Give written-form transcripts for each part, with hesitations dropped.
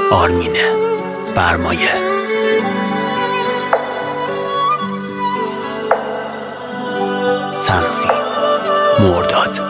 آرمینه برمایه. تنظیم مرداد.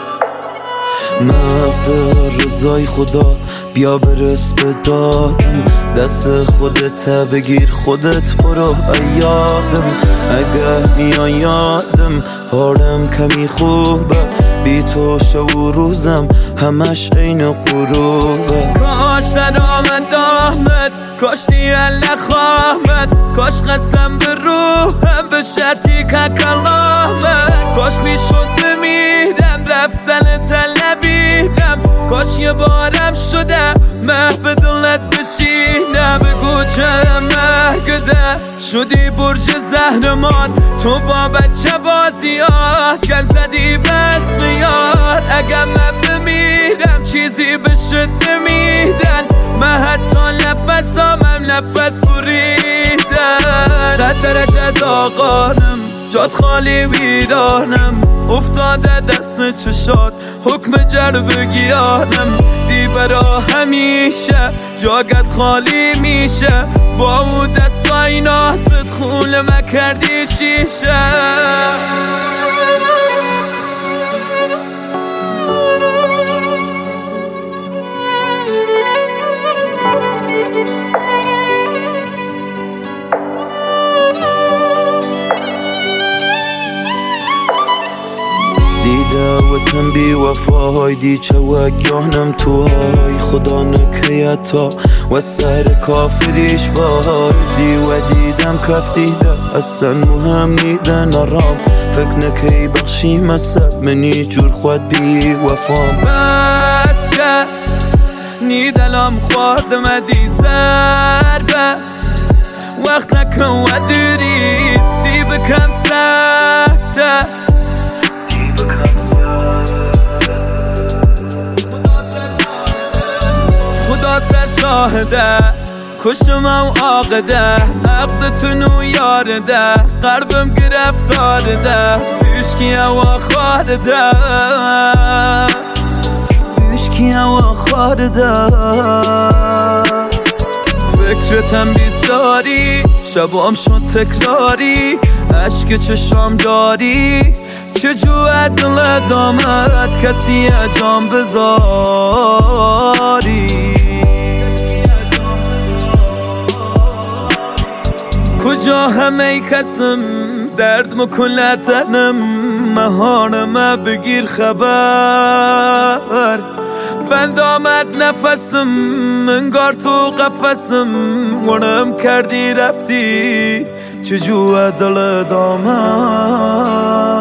محض رضای خدا بیا برس به دادم، دست خودت بگیر خودت برو یادم. اگه میان یادم حالم کمی خوبه، بی تو شب و روزم همش عین غروبه. کاش در آمد کاش دیل نخواهد، کاش قسم به روحم به شتی که کلامت. کاش میشد بمیرم رفتن طلبیدم، کاش یه بارم شده مه به دلت بشینم. بگو چه مرگده شدی برج زهرمان، تو با بچه بازیات گل زدی بس میاد. اگه من بمیرم چیزی بشد نمیدن، من حتی نفسامم نفس بریدن. 100 درجه داغانم جات خالی ویرانم، افتاده دست چشات حکم جرب گیانم. دی برا همیشه جاگت خالی میشه، با او دستای نازت خونه مکردی شیشه. دعوتم بی وفاهای دی چه وگیانم توهای خدا نکیتا و سر کافریش بای دی و دیدم کف دیده اصلا مهم نیده نرام فکر نکی بخشی مسب منی جور خود بی وفام. بس که نیدلم خورد مدی زربه وقت نکن و داری دی بکم سکته. خدا سر شاهده کشم و عاقده، عقدتونو یارده قلبم گرفتارده. بشکی و خارده بشکی و خارده. فکرتم بیزاری شبام شد تکراری، عشق چشام داری چجوه دل دامت کسی جام بذاری. کجا همه کسم درد مکن تنم، مهانم بگیر خبر. بند آمد نفسم انگار تو قفسم، گنم کردی رفتی چجوه دل دامت.